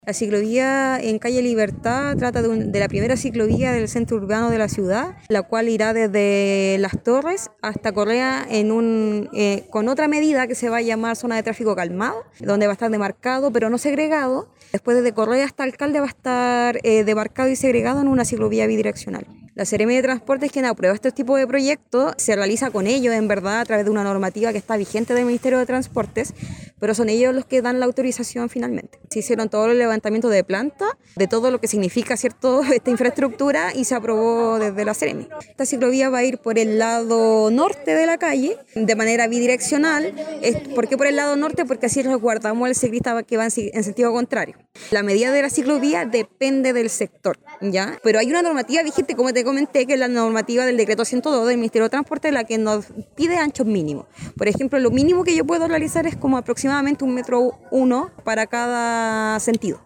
La ciclovía en calle Libertad trata de la primera ciclovía del centro urbano de la ciudad, la cual irá desde Las Torres hasta Correa con otra medida que se va a llamar zona de tráfico calmado, donde va a estar demarcado pero no segregado. Después desde Correa hasta Alcalde va a estar demarcado y segregado en una ciclovía bidireccional. La Seremi de Transporte es quien aprueba este tipo de proyectos, se realiza con ellos en verdad a través de una normativa que está vigente del Ministerio de Transportes, pero son ellos los que dan la autorización finalmente. Se hicieron todo el levantamiento de planta, de todo lo que significa, ¿cierto?, esta infraestructura, y se aprobó desde la Seremi. Esta ciclovía va a ir por el lado norte de la calle, de manera bidireccional. ¿Por qué por el lado norte? Porque así resguardamos al ciclista que va en sentido contrario. La medida de la ciclovía depende del sector, ¿ya? Pero hay una normativa vigente, como te comenté, que es la normativa del decreto 102 del Ministerio de Transporte, la que nos pide anchos mínimos. Por ejemplo, lo mínimo que yo puedo realizar es como aproximadamente 1,1 m para cada sentido.